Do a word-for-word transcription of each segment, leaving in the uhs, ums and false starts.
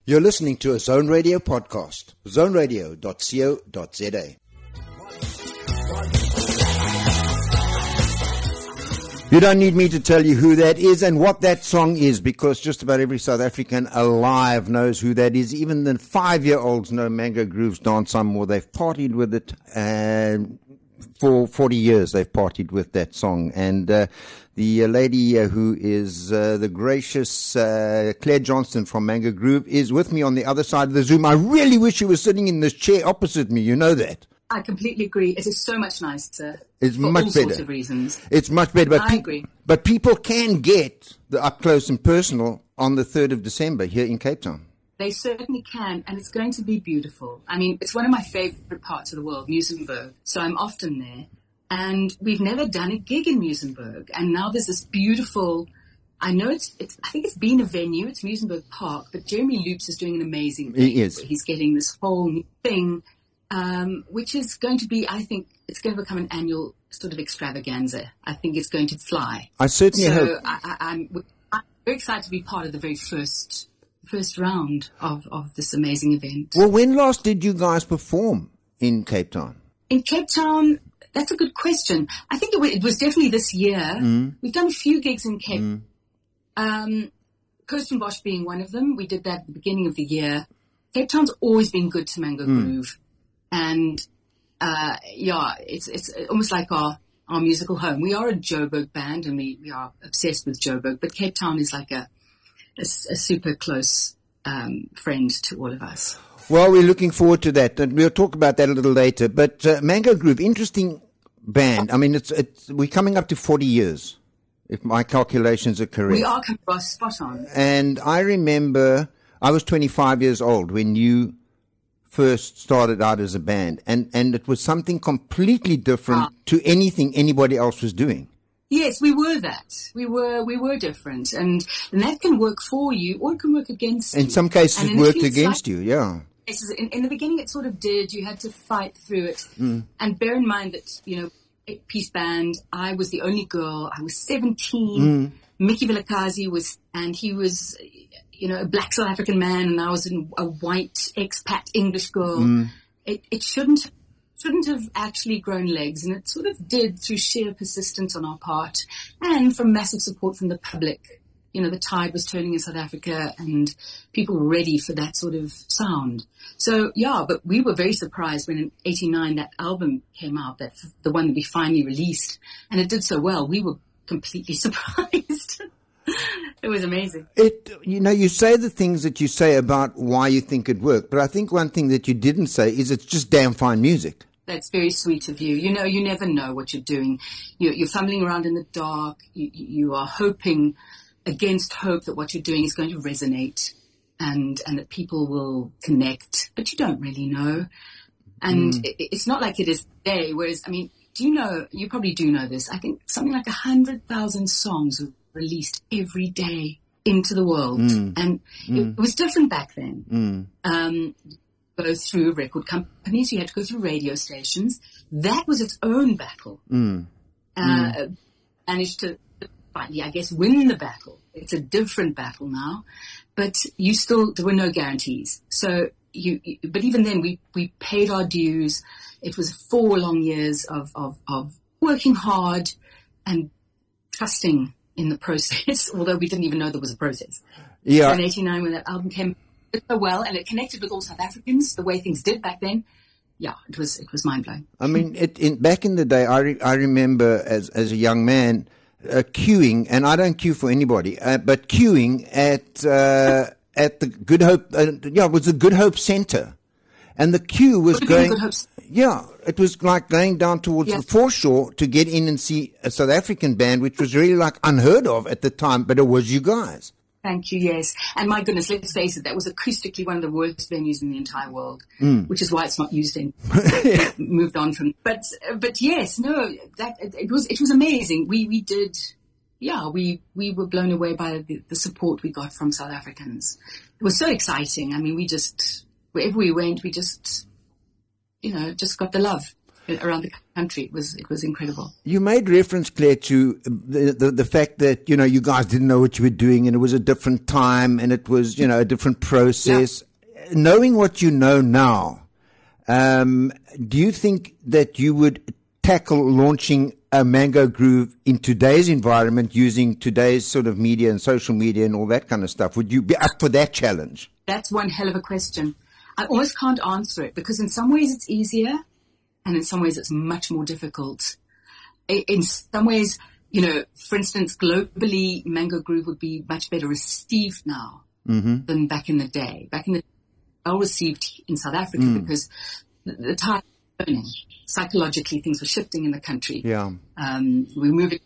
You're listening to a Zone Radio podcast, zone radio dot co dot za. You don't need me to tell you who that is and what that song is, because just about every South African alive knows who that is. Even the five-year-olds know Mango Groove's Dance Some More. They've partied with it and for forty years. They've partied with that song. And uh, the uh, lady uh, who is uh, the gracious uh, Claire Johnston from Mango Groove is with me on the other side of the Zoom. I really wish she was sitting in this chair opposite me. You know that. I completely agree. It is so much nicer. It's for much all better. Sorts of reasons. It's much better. But I pe- agree. But people can get the up close and personal on the third of December here in Cape Town. They certainly can, and it's going to be beautiful. I mean, it's one of my favorite parts of the world, Muizenberg. So I'm often there. And we've never done a gig in Muizenberg. And now there's this beautiful, I know it's, it's I think it's been a venue. It's Muizenberg Park. But Jeremy Loops is doing an amazing thing. He is. He's getting this whole new thing, um, which is going to be, I think, it's going to become an annual sort of extravaganza. I think it's going to fly. I certainly so hope. I, I, I'm, I'm very excited to be part of the very first first round of, of this amazing event. Well, when last did you guys perform in Cape Town? In Cape Town, that's a good question. I think it was, it was definitely this year. Mm. We've done a few gigs in Cape. Mm. Um, Kirstenbosch being one of them. We did that at the beginning of the year. Cape Town's always been good to Mango Mm. Groove. And, uh, yeah, it's, it's almost like our, our musical home. We are a Joburg band and we, we are obsessed with Joburg, but Cape Town is like a, a, a super close, um, friend to all of us. Well, we're looking forward to that, and we'll talk about that a little later. But uh, Mango Groove, interesting band. I mean, it's it's we're coming up to forty years, if my calculations are correct. We are spot on. And I remember I was twenty-five years old when you first started out as a band, and, and it was something completely different Ah. to anything anybody else was doing. Yes, we were that. We were, we were different. And, and that can work for you or it can work against you. In some cases, And it in a worked few against slight- you, yeah. cases, In, in the beginning, it sort of did. You had to fight through it. Mm. And bear in mind that, you know, eight-piece band, I was the only girl. I was seventeen. Mm. Mickey Vilakazi was, and he was, you know, a black South African man, and I was an, a white expat English girl. Mm. It, it shouldn't shouldn't have actually grown legs, and it sort of did through sheer persistence on our part and from massive support from the public. You know, the tide was turning in South Africa and people were ready for that sort of sound. So, yeah, but we were very surprised when in eighty-nine that album came out, that the one that we finally released, and it did so well. We were completely surprised. It was amazing. It, you know, you say the things that you say about why you think it worked, but I think one thing that you didn't say is it's just damn fine music. That's very sweet of you. You know, you never know what you're doing. You're, you're fumbling around in the dark. You, you are hoping against hope that what you're doing is going to resonate and, and that people will connect, but you don't really know. And Mm. it, it's not like it is today, whereas, I mean, do you know, you probably do know this, I think something like a hundred thousand songs were released every day into the world. Mm. And Mm. it was different back then. Mm. Um, go through record companies, you had to go through radio stations. That was its own battle. Mm. Uh, managed to, finally, I guess, win the battle. It's a different battle now, but you still, there were no guarantees. So you, you but even then we, we paid our dues. It was four long years of, of, of working hard and trusting in the process, although we didn't even know there was a process. Yeah. So in eighty-nine, when that album came so well and it connected with all South Africans the way things did back then, yeah, it was it was mind blowing. I mean, it, in, back in the day, I, re, I remember as as a young man uh, queuing, and I don't queue for anybody, uh, but queuing at uh, at the Good Hope. Uh, yeah, it was the Good Hope Centre, and the queue was Would have been going. Good Hope's- Yeah, it was like going down towards Yeah. the foreshore to get in and see a South African band, which was really like unheard of at the time, but it was you guys. Thank you, yes. And my goodness, let's face it, that was acoustically one of the worst venues in the entire world, Mm. which is why it's not used in. Moved on from, but, but yes, no, that, it was, it was amazing. We, we did, yeah, we, we were blown away by the, the support we got from South Africans. It was so exciting. I mean, we just, wherever we went, we just, you know, just got the love. around the country. It was, it was incredible. You made reference, Claire, to the, the, the fact that, you know, you guys didn't know what you were doing and it was a different time and it was, you know, a different process. Yeah. Knowing what you know now, um, do you think that you would tackle launching a Mango Groove in today's environment using today's sort of media and social media and all that kind of stuff? Would you be up for that challenge? That's one hell of a question. I almost can't answer it because in some ways it's easier and in some ways it's much more difficult. In some ways, you know, for instance, globally, Mango Groove would be much better received now mm-hmm. than back in the day. Back in the day, well received in South Africa mm. because the, the tide was turning. Psychologically, things were shifting in the country. Yeah. Um, we were moving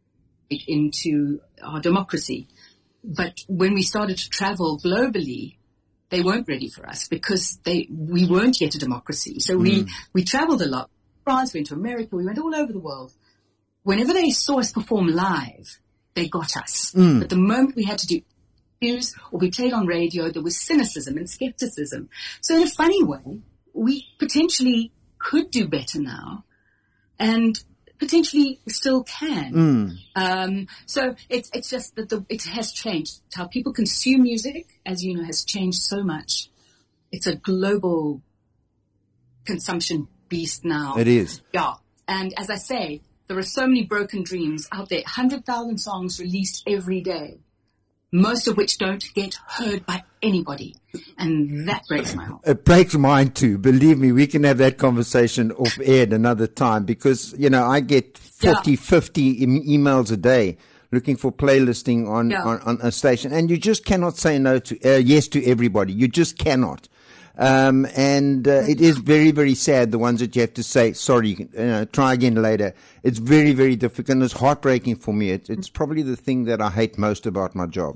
into our democracy. But when we started to travel globally, they weren't ready for us because they we weren't yet a democracy. So mm. we, we traveled a lot. France, we went to America, we went all over the world. Whenever they saw us perform live, they got us. Mm. But the moment we had to do news or we played on radio, there was cynicism and skepticism. So in a funny way, we potentially could do better now and potentially still can. Mm. Um, so it's, it's just that the, it has changed. How people consume music, as you know, has changed so much. It's a global consumption beast now. It is. Yeah. And as I say, there are so many broken dreams out there. one hundred thousand songs released every day, most of which don't get heard by anybody. And that breaks my heart. It breaks mine too. Believe me, we can have that conversation off air at another time because, you know, I get forty, yeah. fifty e- emails a day looking for playlisting on, yeah. on, on a station. And you just cannot say no to, uh, yes to everybody. You just cannot. Um, and uh, it is very, very sad, the ones that you have to say, sorry, you know, try again later. It's very, very difficult and it's heartbreaking for me. It, it's probably the thing that I hate most about my job.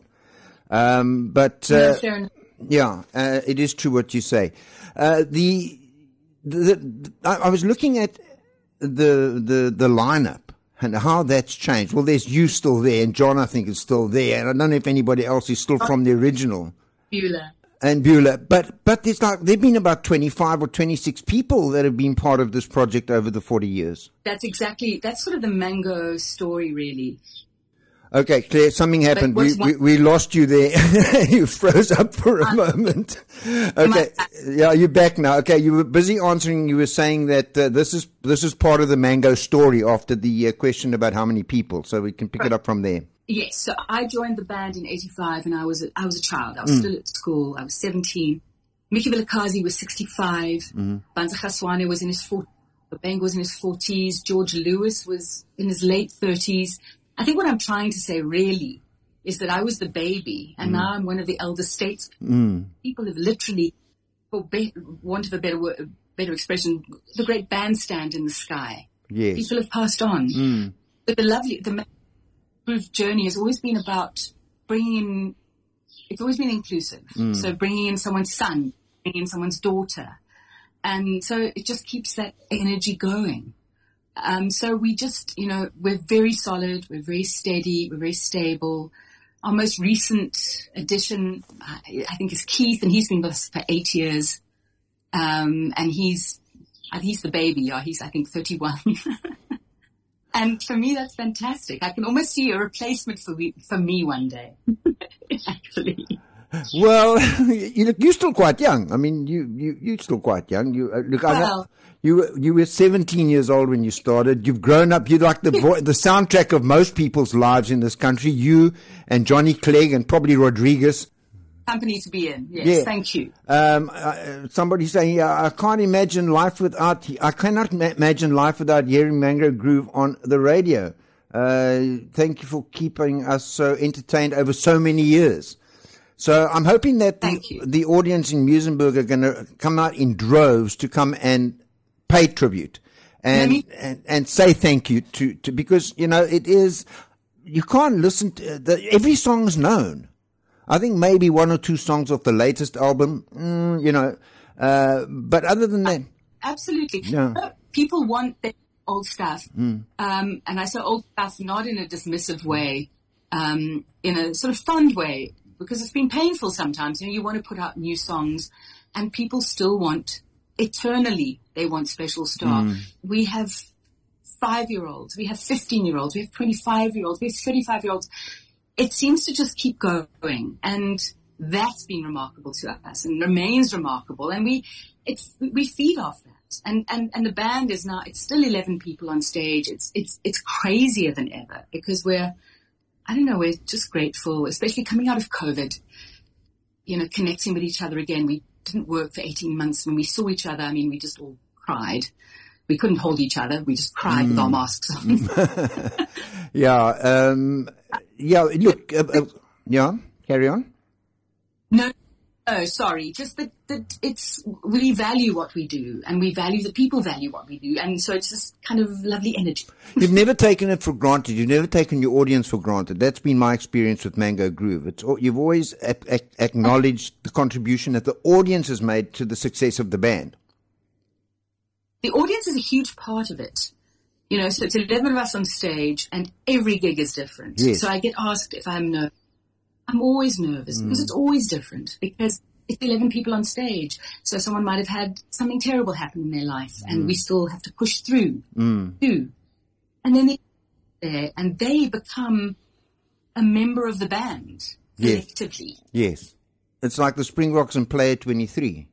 Um, but, uh, no, yeah, uh, it is true what you say. Uh, the, the, the I, I was looking at the, the, the lineup and how that's changed. Well, there's you still there and John, I think, is still there. And I don't know if anybody else is still from the original. Beulah. And Beulah, but but there's like there've been about twenty-five or twenty-six people that have been part of this project over the forty years. That's exactly that's sort of the Mango story, really. Okay, Claire, something happened. We, we we lost you there. You froze up for a um, moment. Okay, yeah, you're back now. Okay, you were busy answering. You were saying that uh, this is this is part of the Mango story after the uh, question about how many people. So we can pick right. it up from there. Yes, so I joined the band in eighty-five and I was a, I was a child. I was mm. still at school. I was seventeen. Mickey Vilakazi was sixty-five. Mm. Banza Khaswane was in his forties. Bang was in his forties. George Lewis was in his late thirties. I think what I'm trying to say really is that I was the baby and mm. now I'm one of the elder statesmen. Mm. People have literally, for be- want of a better word, better expression, the great bandstand in the sky. Yes. People have passed on. Mm. But the lovely, the Groove journey has always been about bringing in, it's always been inclusive. Mm. So bringing in someone's son, bringing in someone's daughter. And so it just keeps that energy going. Um, so we just, you know, we're very solid, we're very steady, we're very stable. Our most recent addition, I think, is Keith, and he's been with us for eight years. Um, and he's, he's the baby, yeah, he's, I think, thirty-one. And for me, that's fantastic. I can almost see a replacement for me, for me one day, actually. Well, you look, you're still quite young. I mean, you, you, you're still quite young. You, uh, look, well, I, you, you were seventeen years old when you started. You've grown up. You're like the, the soundtrack of most people's lives in this country. You and Johnny Clegg and probably Rodriguez. Company to be in. Yes, yeah. Thank you. Um, uh, somebody saying, yeah, I can't imagine life without, I cannot ma- imagine life without hearing Mango Groove on the radio. Uh, thank you for keeping us so entertained over so many years. So I'm hoping that the, the audience in Muizenberg are going to come out in droves to come and pay tribute and, me- and, and say thank you to, to, because, you know, it is, you can't listen to, the, every song is known. I think maybe one or two songs off the latest album, mm, you know, uh, but other than that. Absolutely. Yeah. People want their old stuff. Mm. Um, and I say old stuff not in a dismissive way, um, in a sort of fond way, because it's been painful sometimes. You know, you want to put out new songs and people still want eternally they want Special Star. Mm. We have five-year-olds, we have fifteen-year-olds, we have twenty-five-year-olds, we have thirty-five-year-olds. It seems to just keep going, and that's been remarkable to us and remains remarkable. And we, it's, we feed off that. And, and, and the band is now, it's still eleven people on stage. It's, it's, it's crazier than ever because we're, I don't know, we're just grateful, especially coming out of COVID, you know, connecting with each other again. We didn't work for eighteen months. When we saw each other, I mean, we just all cried. We couldn't hold each other. We just cried mm. with our masks on. yeah. Um, yeah. Look, uh, uh, yeah, carry on. No, no, sorry. Just that, that it's, we value what we do and we value that people value what we do. And so it's just kind of lovely energy. You've never taken it for granted. You've never taken your audience for granted. That's been my experience with Mango Groove. It's, you've always a- a- acknowledged the contribution that the audience has made to the success of the band. The audience is a huge part of it. You know, so it's eleven of us on stage and every gig is different. Yes. So I get asked if I'm nervous. I'm always nervous mm. because it's always different because it's eleven people on stage. So someone might have had something terrible happen in their life and mm. we still have to push through. Mm. through. And then they're there and they become a member of the band collectively. Yes. yes. It's like the Springboks and Player twenty-three.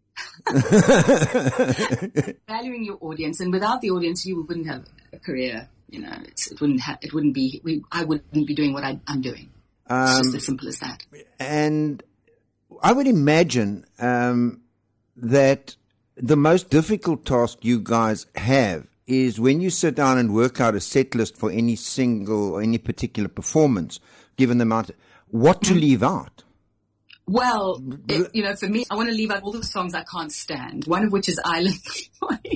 Valuing your audience, and without the audience, you wouldn't have a career. You know, it's, it wouldn't. Ha- it wouldn't be. We, I wouldn't be doing what I, I'm doing. Um, it's just as simple as that. And I would imagine um, that the most difficult task you guys have is when you sit down and work out a set list for any single or any particular performance, given the amount, what to leave out. Well, it, you know, for me, I want to leave out all the songs I can't stand, one of which is Island Boy.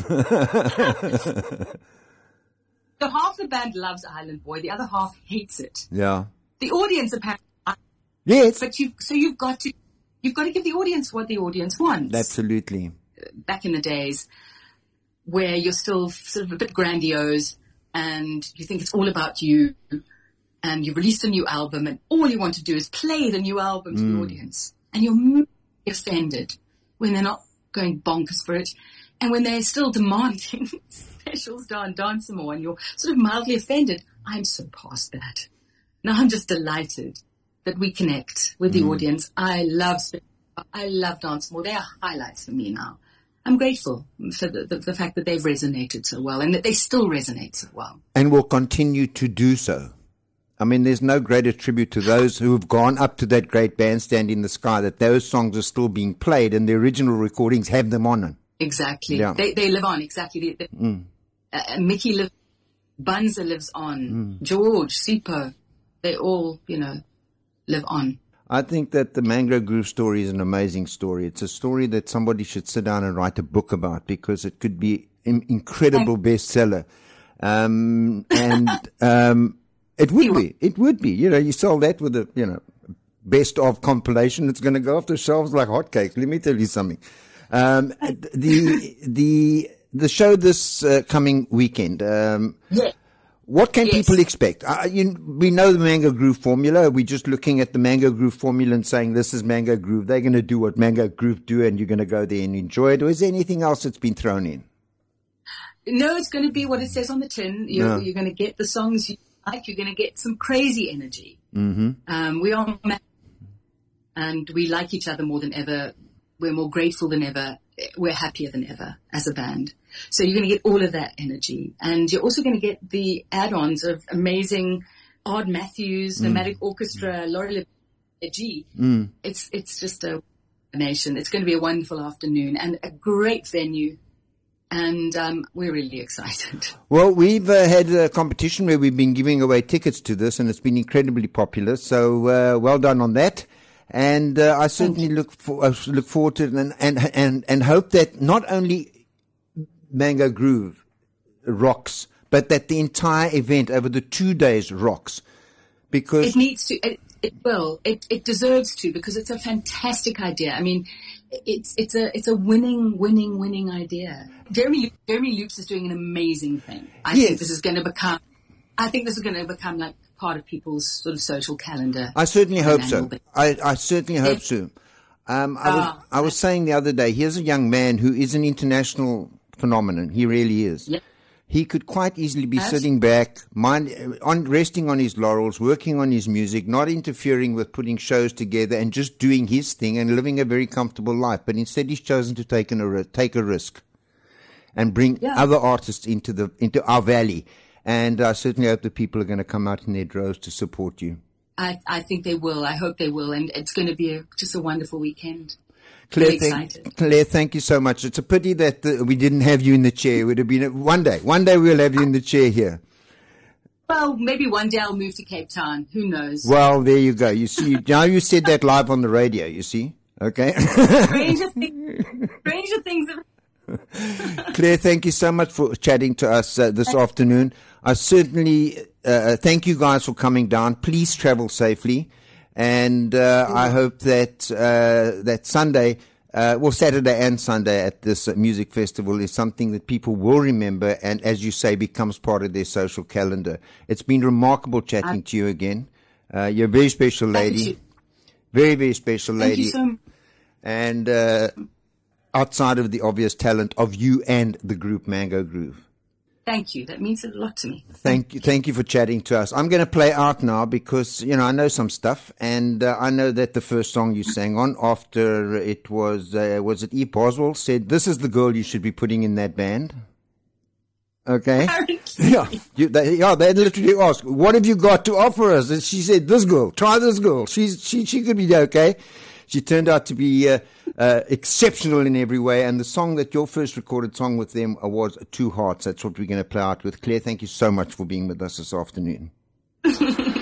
So half the band loves Island Boy, the other half hates it. Yeah. The audience apparently. Yes. But you, so you've got to, you've got to give the audience what the audience wants. Absolutely. Back in the days where you're still sort of a bit grandiose and you think it's all about you. And you released a new album and all you want to do is play the new album to mm. the audience. And you're offended when they're not going bonkers for it. And when they're still demanding Special Star and Dance Some More and you're sort of mildly offended. I'm so past that. Now I'm just delighted that we connect with the mm. audience. I love, I love Dance Some More. They are highlights for me now. I'm grateful for the, the, the fact that they've resonated so well and that they still resonate so well. And will continue to do so. I mean, there's no greater tribute to those who have gone up to that great bandstand in the sky, that those songs are still being played and the original recordings have them on. Exactly. Yeah. They they live on, exactly. They, they, mm. uh, Mickey lives, Bunza lives on, mm. George, Sipho, they all, you know, live on. I think that the Mango Groove story is an amazing story. It's a story that somebody should sit down and write a book about because it could be an incredible bestseller. Um, and, um, It would be. It would be. You know, you sold that with a, you know, best of compilation. It's going to go off the shelves like hotcakes. Let me tell you something. Um, the, the, the show this uh, coming weekend, um, yeah. what can yes. people expect? Uh, you, we know the Mango Groove formula. We're just looking at the Mango Groove formula and saying this is Mango Groove. They're going to do what Mango Groove do and you're going to go there and enjoy it. Or is there anything else that's been thrown in? No, it's going to be what it says on the tin. You're, No. you're going to get the songs you like. You're going to get some crazy energy. Mm-hmm. Um, we are, and we like each other more than ever. We're more grateful than ever. We're happier than ever as a band. So you're going to get all of that energy. And you're also going to get the add-ons of amazing Ard Matthews, Nomadic mm. Orchestra, Laurie G. Mm. It's, it's just a nation. It's going to be a wonderful afternoon and a great venue. And um, we're really excited. Well, we've uh, had a competition where we've been giving away tickets to this, and it's been incredibly popular. So uh, well done on that. And uh, I certainly look for, uh, look forward to it, and, and and and hope that not only Mango Groove rocks, but that the entire event over the two days rocks. Because it needs to. It, it will. It it deserves to, because it's a fantastic idea. I mean, it's it's a it's a winning, winning, winning idea. Jeremy Jeremy Lukes is doing an amazing thing. I yes. think this is going to become. I think this is going to become like part of people's sort of social calendar. I certainly hope so. I, I certainly hope it, so. Um, I, was, Oh, I was saying the other day, here's a young man who is an international phenomenon. He really is. Yep. He could quite easily be Yes. sitting back, mind, on, resting on his laurels, working on his music, not interfering with putting shows together and just doing his thing and living a very comfortable life. But instead he's chosen to take, an, a, take a risk and bring Yeah. other artists into the into our valley. And I certainly hope that people are going to come out in their droves to support you. I, I think they will. I hope they will. And it's going to be a, just a wonderful weekend. Claire, Very thank, excited. Claire, thank you so much. It's a pity that uh, we didn't have you in the chair. It would have been a, one day. One day we'll have you in the chair here. Well, maybe one day I'll move to Cape Town. Who knows? Well, there you go. You see, now you said that live on the radio, you see? Okay. Stranger things. Stranger things. Have- Claire, thank you so much for chatting to us uh, this afternoon. I certainly uh, thank you guys for coming down. Please travel safely. And uh, I hope that uh, that Sunday, uh, well, Saturday and Sunday at this uh, music festival is something that people will remember and, as you say, becomes part of their social calendar. It's been remarkable chatting to you again. Uh, you're a very special lady. Thank you. Very, very special Thank lady. you so much. And uh, outside of the obvious talent of you and the group Mango Groove. Thank you. That means a lot to me. Thank you, thank you for chatting to us. I'm going to play out now because, you know, I know some stuff, and uh, I know that the first song you sang on after it was, uh, was it E. Boswell said, "This is the girl you should be putting in that band." Okay? Apparently. Yeah, you, they, yeah, they literally asked, "What have you got to offer us?" And she said, "This girl, try this girl. She's, she, she could be okay." She turned out to be uh, uh, exceptional in every way. And the song that your first recorded song with them was Two Hearts. That's what we're going to play out with. Claire, thank you so much for being with us this afternoon.